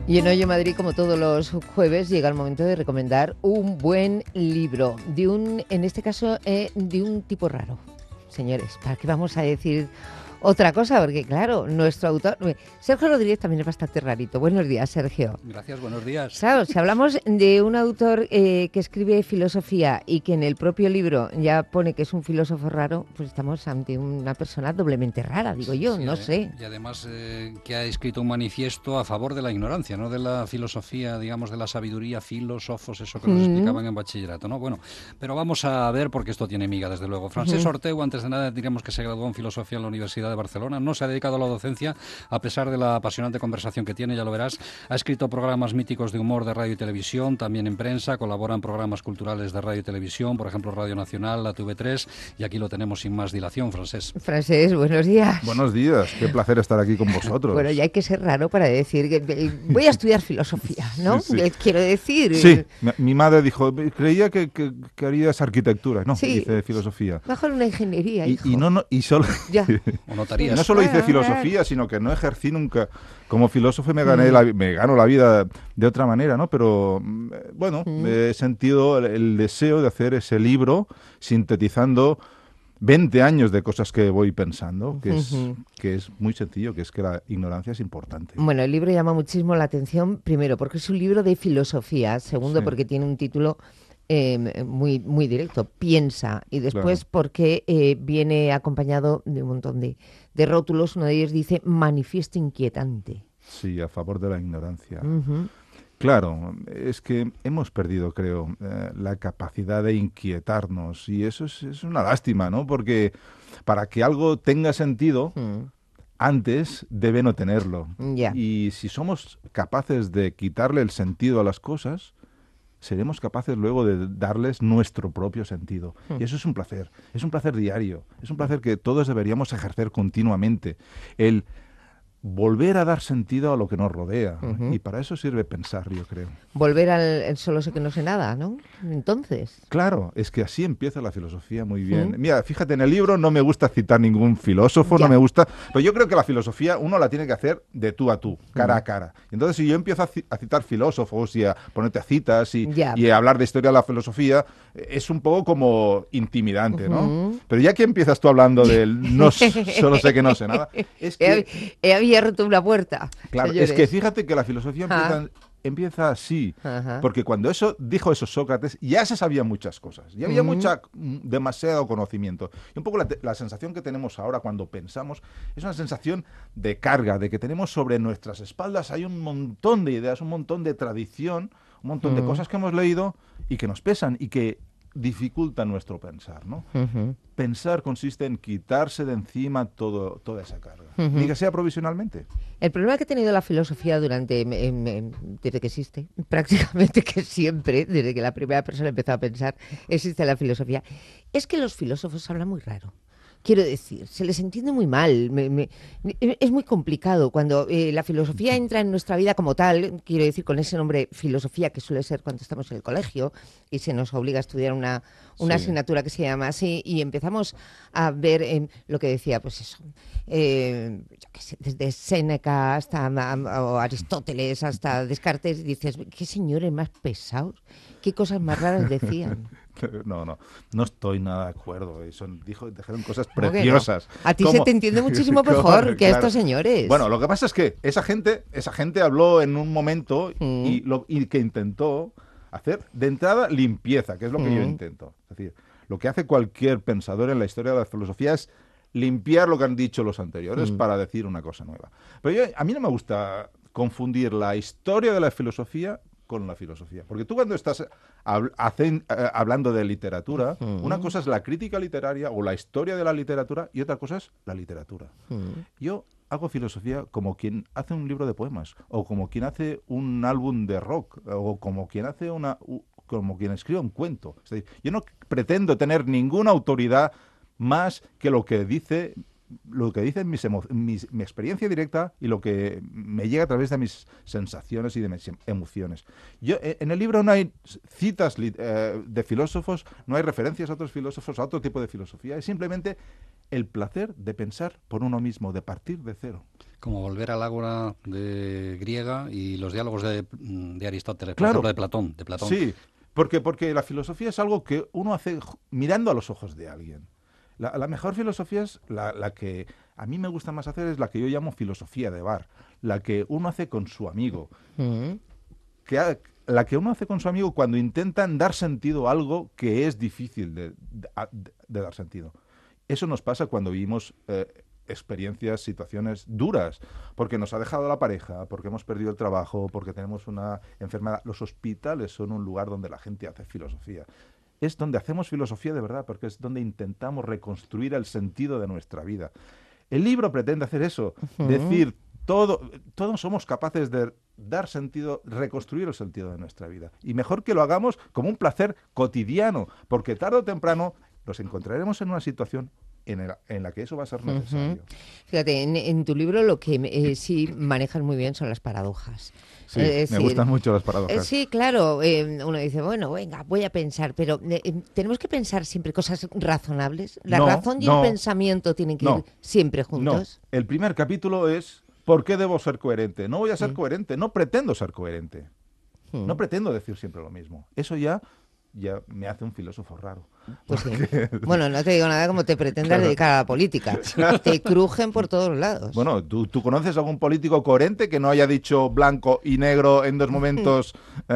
Y en Oye Madrid, como todos los jueves, llega el momento de recomendar un buen libro, en este caso, de un tipo raro. Señores, ¿para qué vamos a decir otra cosa? Porque claro, nuestro autor, Sergio Rodríguez, también es bastante rarito. Buenos días, Sergio. Gracias, buenos días. Claro, si hablamos de un autor que escribe filosofía y que en el propio libro ya pone que es un filósofo raro, pues estamos ante una persona doblemente rara, digo yo, Sí, no sé. Y además que ha escrito un manifiesto a favor de la ignorancia, no de la filosofía, digamos, de la sabiduría, filósofos, eso que nos explicaban en bachillerato, ¿no? Bueno, pero vamos a ver porque esto tiene miga, desde luego. Francesc Ortego, antes de nada, diríamos que se graduó en filosofía en la Universidad de Barcelona, no se ha dedicado a la docencia, a pesar de la apasionante conversación que tiene, ya lo verás. Ha escrito programas míticos de humor de radio y televisión, también en prensa, colabora en programas culturales de radio y televisión, por ejemplo, Radio Nacional, la TV3, y aquí lo tenemos sin más dilación, Francesc. Francesc, buenos días. Buenos días, qué placer estar aquí con vosotros. Bueno, ya hay que ser raro para decir que voy a estudiar filosofía, ¿no? Sí, sí. Quiero decir... Sí, mi madre dijo, creía que harías arquitectura. No, sí, hice filosofía. Mejor una ingeniería, hijo. Y solo... Ya. O notarías. No solo hice filosofía, sino que no ejercí nunca como filósofo y me gano la vida de otra manera, ¿no? Pero, bueno, he sentido el deseo de hacer ese libro sintetizando 20 años de cosas que voy pensando, que es muy sencillo, que es que la ignorancia es importante. Bueno, el libro llama muchísimo la atención, primero, porque es un libro de filosofía, segundo, porque tiene un título muy, muy directo, Piensa, y después porque viene acompañado de un montón de rótulos, uno de ellos dice Manifiesto Inquietante. Sí, a favor de la ignorancia. Claro, es que hemos perdido, creo, la capacidad de inquietarnos y eso es una lástima, ¿no? Porque para que algo tenga sentido, antes debe no tenerlo. Y si somos capaces de quitarle el sentido a las cosas, seremos capaces luego de darles nuestro propio sentido. Y eso es un placer diario, es un placer que todos deberíamos ejercer continuamente. El volver a dar sentido a lo que nos rodea. Y para eso sirve pensar, yo creo. Volver al solo sé que no sé nada, ¿no? Entonces. Claro, es que así empieza la filosofía muy bien. Mira, fíjate, en el libro no me gusta citar ningún filósofo, no me gusta, pero yo creo que la filosofía uno la tiene que hacer de tú a tú, cara a cara. Entonces, si yo empiezo a citar filósofos y a ponerte a citas y a hablar de historia de la filosofía, es un poco como intimidante, ¿no? Pero ya que empiezas tú hablando del no solo sé que no sé nada, es que... He abierto una puerta. Claro, señores. es que fíjate que la filosofía empieza así, porque cuando dijo eso Sócrates, ya se sabían muchas cosas, ya había demasiado conocimiento. Y un poco la sensación que tenemos ahora cuando pensamos es una sensación de carga, de que tenemos sobre nuestras espaldas, hay un montón de ideas, un montón de tradición, un montón de cosas que hemos leído y que nos pesan y que dificultan nuestro pensar, ¿no? Pensar consiste en quitarse de encima toda esa carga, ni que sea provisionalmente. El problema que ha tenido la filosofía desde que existe, prácticamente que siempre, desde que la primera persona empezó a pensar, existe la filosofía, es que los filósofos hablan muy raro. Quiero decir, se les entiende muy mal, es muy complicado cuando la filosofía entra en nuestra vida como tal, quiero decir, con ese nombre filosofía que suele ser cuando estamos en el colegio y se nos obliga a estudiar una asignatura que se llama así y empezamos a ver lo que decía, pues eso, yo qué sé, desde Séneca hasta Aristóteles hasta Descartes, dices, qué señores más pesados, qué cosas más raras decían. No estoy nada de acuerdo. Dijeron cosas preciosas. No? A ti se te entiende muchísimo mejor que a estos señores. Bueno, lo que pasa es que esa gente habló en un momento y que intentó hacer de entrada limpieza, que es lo que yo intento. Es decir, lo que hace cualquier pensador en la historia de la filosofía es limpiar lo que han dicho los anteriores para decir una cosa nueva. Pero a mí no me gusta confundir la historia de la filosofía con la filosofía. Porque tú cuando estás hablando de literatura, una cosa es la crítica literaria o la historia de la literatura y otra cosa es la literatura. Yo hago filosofía como quien hace un libro de poemas o como quien hace un álbum de rock o como quien hace como quien escribe un cuento. Es decir, yo no pretendo tener ninguna autoridad más que lo que dice mi experiencia directa y lo que me llega a través de mis sensaciones y de mis emociones. En el libro no hay citas de filósofos, no hay referencias a otros filósofos, a otro tipo de filosofía. Es simplemente el placer de pensar por uno mismo, de partir de cero. Como volver al ágora de griega y los diálogos de Aristóteles, por Claro. ejemplo, de Platón. Sí, porque la filosofía es algo que uno hace mirando a los ojos de alguien. La mejor filosofía es la que a mí me gusta más hacer, es la que yo llamo filosofía de bar, la que uno hace con su amigo. La que uno hace con su amigo cuando intentan dar sentido a algo que es difícil de dar sentido. Eso nos pasa cuando vivimos experiencias, situaciones duras, porque nos ha dejado la pareja, porque hemos perdido el trabajo, porque tenemos una enfermedad. Los hospitales son un lugar donde la gente hace filosofía. Es donde hacemos filosofía de verdad, porque es donde intentamos reconstruir el sentido de nuestra vida. El libro pretende hacer eso, decir, todos somos capaces de dar sentido, reconstruir el sentido de nuestra vida. Y mejor que lo hagamos como un placer cotidiano, porque tarde o temprano nos encontraremos en una situación en la que eso va a ser necesario. Fíjate, en tu libro lo que sí manejas muy bien son las paradojas. Sí, me gustan mucho las paradojas. Sí, claro, uno dice, bueno, venga, voy a pensar, pero tenemos que pensar siempre cosas razonables. ¿La razón y el pensamiento tienen que ir siempre juntos? No, el primer capítulo es ¿por qué debo ser coherente? No voy a ser coherente, no pretendo ser coherente. No pretendo decir siempre lo mismo. Eso ya me hace un filósofo raro. Pues sí. Bueno, no te digo nada como te pretendas dedicar a la política. Te crujen por todos lados. Bueno, ¿tú conoces algún político coherente que no haya dicho blanco y negro en dos momentos?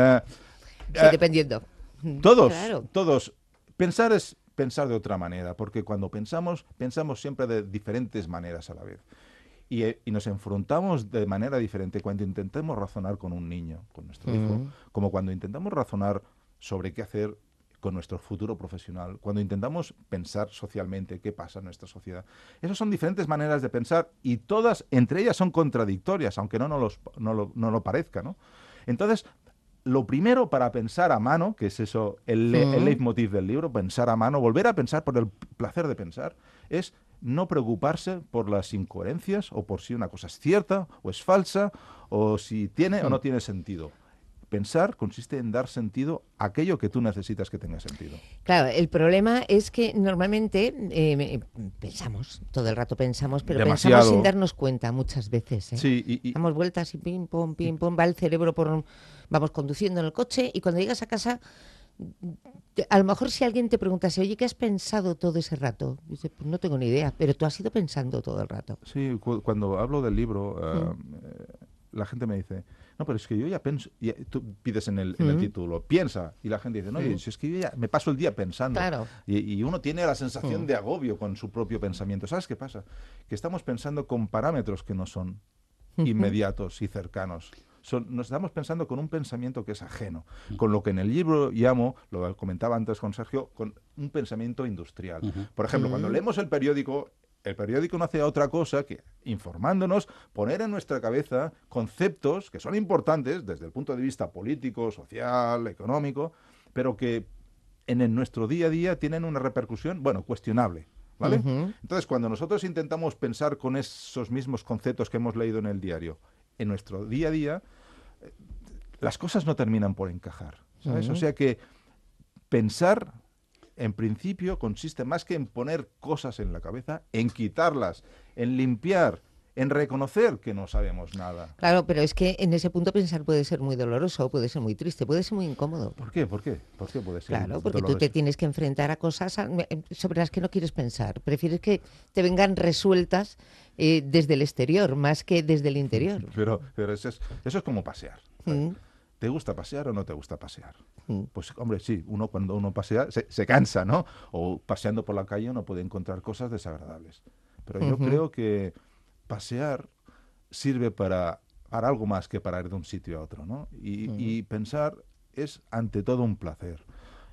Sí, dependiendo. Todos. Pensar es pensar de otra manera, porque cuando pensamos siempre de diferentes maneras a la vez. Y nos enfrentamos de manera diferente cuando intentamos razonar con un niño, con nuestro hijo, como cuando intentamos razonar sobre qué hacer con nuestro futuro profesional, cuando intentamos pensar socialmente qué pasa en nuestra sociedad. Esas son diferentes maneras de pensar y todas entre ellas son contradictorias, aunque no lo parezca, ¿no? Entonces, lo primero para pensar a mano, que es eso, el leitmotiv del libro, pensar a mano, volver a pensar por el placer de pensar, es no preocuparse por las incoherencias o por si una cosa es cierta o es falsa o si tiene o no tiene sentido. Pensar consiste en dar sentido a aquello que tú necesitas que tenga sentido. Claro, el problema es que normalmente pensamos, todo el rato pensamos, pero demasiado. Pensamos sin darnos cuenta muchas veces. Sí, damos vueltas y pim, pum, va el cerebro vamos conduciendo en el coche y cuando llegas a casa, a lo mejor si alguien te preguntase, oye, ¿qué has pensado todo ese rato? Dice, pues no tengo ni idea, pero tú has ido pensando todo el rato. Sí, cuando hablo del libro, la gente me dice, no, pero es que yo ya pienso, tú pides en el título, piensa, y la gente dice, no, si es que yo ya me paso el día pensando. Claro. Y uno tiene la sensación de agobio con su propio pensamiento. ¿Sabes qué pasa? Que estamos pensando con parámetros que no son inmediatos y cercanos. Nos estamos pensando con un pensamiento que es ajeno, con lo que en el libro llamo, lo comentaba antes con Sergio, con un pensamiento industrial. Por ejemplo, cuando leemos el periódico no hace otra cosa que, informándonos, poner en nuestra cabeza conceptos que son importantes desde el punto de vista político, social, económico, pero que en nuestro día a día tienen una repercusión, cuestionable. ¿Vale? Entonces, cuando nosotros intentamos pensar con esos mismos conceptos que hemos leído en el diario, en nuestro día a día, las cosas no terminan por encajar, ¿sabes? O sea que pensar, en principio, consiste más que en poner cosas en la cabeza, en quitarlas, en limpiar, en reconocer que no sabemos nada. Claro, pero es que en ese punto pensar puede ser muy doloroso, puede ser muy triste, puede ser muy incómodo. ¿Por qué? ¿Por qué puede ser Claro, porque doloroso? tú te tienes que enfrentar a cosas sobre las que no quieres pensar. Prefieres que te vengan resueltas desde el exterior, más que desde el interior. Pero eso es como pasear. ¿Te gusta pasear o no te gusta pasear? Pues, hombre, sí, cuando uno pasea se cansa, ¿no? O paseando por la calle uno puede encontrar cosas desagradables. Pero yo creo que pasear sirve para algo más que para ir de un sitio a otro, ¿no? Y pensar es ante todo un placer.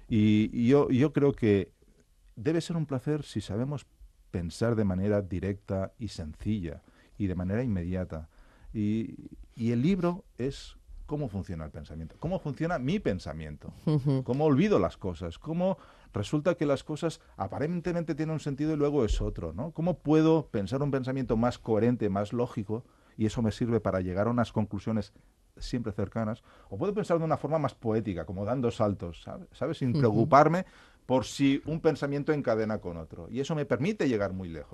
Y yo creo que debe ser un placer si sabemos pensar de manera directa y sencilla y de manera inmediata. Y el libro es cómo funciona el pensamiento, cómo funciona mi pensamiento, cómo olvido las cosas, cómo resulta que las cosas aparentemente tienen un sentido y luego es otro, ¿no? ¿Cómo puedo pensar un pensamiento más coherente, más lógico, y eso me sirve para llegar a unas conclusiones siempre cercanas? O puedo pensar de una forma más poética, como dando saltos, ¿sabes? Sin preocuparme por si un pensamiento encadena con otro. Y eso me permite llegar muy lejos.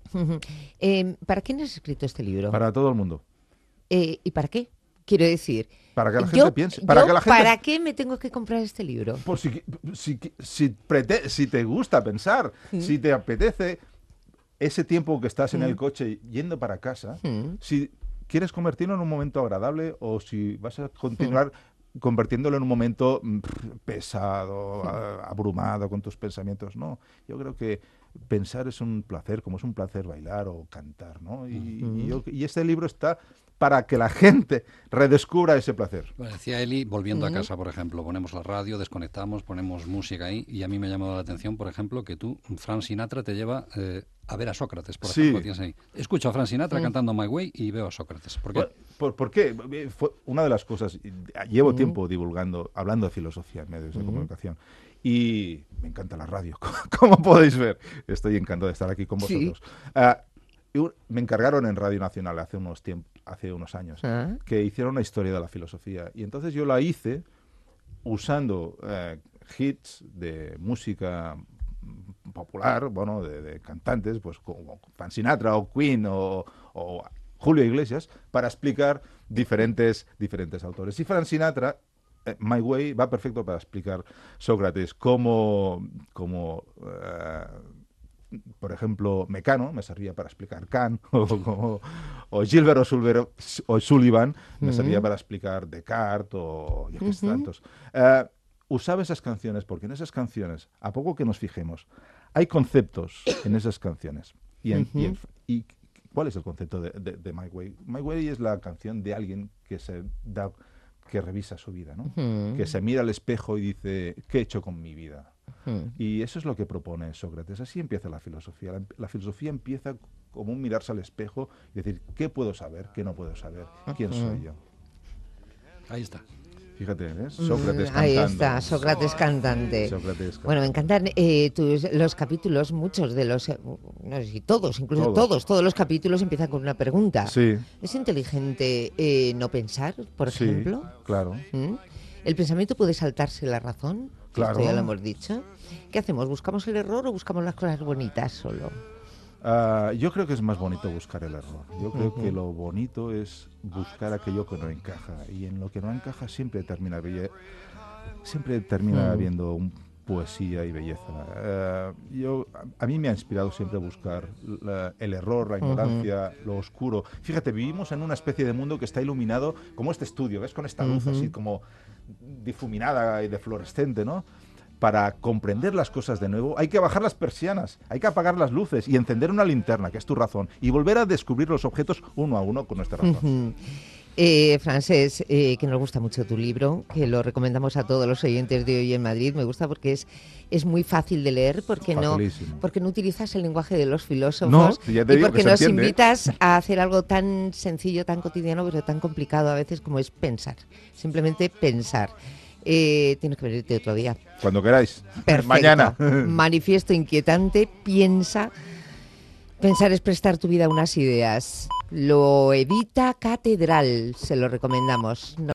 ¿Para quién has escrito este libro? Para todo el mundo. ¿Y para qué? Quiero decir, Para que la gente piense. Para que la gente... ¿para qué me tengo que comprar este libro? Pues si te gusta pensar, si te apetece ese tiempo que estás en el coche yendo para casa, si quieres convertirlo en un momento agradable o si vas a continuar convirtiéndolo en un momento pesado, abrumado con tus pensamientos. No, yo creo que pensar es un placer, como es un placer bailar o cantar, ¿no? Y este libro está para que la gente redescubra ese placer. Bueno, decía Eli, volviendo a casa, por ejemplo, ponemos la radio, desconectamos, ponemos música ahí, y a mí me ha llamado la atención, por ejemplo, que tú, Frank Sinatra, te lleva a ver a Sócrates, por ejemplo. Tienes ahí. Escucho a Frank Sinatra cantando My Way y veo a Sócrates. ¿Por qué? ¿Por qué? Fue una de las cosas, llevo tiempo divulgando, hablando de filosofía en medios de comunicación, y me encanta la radio, como podéis ver. Estoy encantado de estar aquí con vosotros. Me encargaron en Radio Nacional hace unos años que hiciera una historia de la filosofía, y entonces yo la hice usando hits de música popular, bueno, de cantantes, pues como Frank Sinatra o Queen o Julio Iglesias, para explicar diferentes autores. Y Frank Sinatra, My Way, va perfecto para explicar Sócrates como por ejemplo, Mecano me servía para explicar Kant, o Gilbert o Sullivan me servía para explicar Descartes o yo qué sé tantos. Usaba esas canciones porque en esas canciones, a poco que nos fijemos, hay conceptos en esas canciones. ¿Y cuál es el concepto de My Way? My Way es la canción de alguien que revisa su vida, ¿no? Que se mira al espejo y dice, ¿qué he hecho con mi vida? Y eso es lo que propone Sócrates. Así empieza la filosofía. La filosofía empieza como un mirarse al espejo y decir, ¿qué puedo saber? ¿Qué no puedo saber? ¿Quién soy yo? Ahí está. Fíjate, ¿ves? Sócrates cantando. Ahí está, Sócrates cantante. Bueno, me encantan los capítulos, muchos de los, no sé si todos, incluso todos los capítulos empiezan con una pregunta. Sí. ¿Es inteligente no pensar, por ejemplo? Claro. ¿El pensamiento puede saltarse la razón? Claro. Esto ya lo hemos dicho. ¿Qué hacemos? ¿Buscamos el error o buscamos las cosas bonitas solo? Yo creo que es más bonito buscar el error. Yo creo que lo bonito es buscar aquello que no encaja. Y en lo que no encaja siempre termina habiendo poesía y belleza. A mí me ha inspirado siempre buscar el error, la ignorancia, lo oscuro. Fíjate, vivimos en una especie de mundo que está iluminado como este estudio, ¿ves? Con esta luz así como difuminada y de fluorescente, ¿no? Para comprender las cosas de nuevo, hay que bajar las persianas, hay que apagar las luces y encender una linterna, que es tu razón, y volver a descubrir los objetos uno a uno con nuestra razón. Francés, que nos gusta mucho tu libro, que lo recomendamos a todos los oyentes de Hoy en Madrid. Me gusta porque es muy fácil de leer, porque no utilizas el lenguaje de los filósofos y porque nos invitas a hacer algo tan sencillo, tan cotidiano, pero tan complicado a veces como es pensar, simplemente pensar. Tienes que venirte otro día. Cuando queráis. Perfecto. Mañana. Manifiesto inquietante, piensa. Pensar es prestar tu vida a unas ideas. Lo edita Catedral, se lo recomendamos.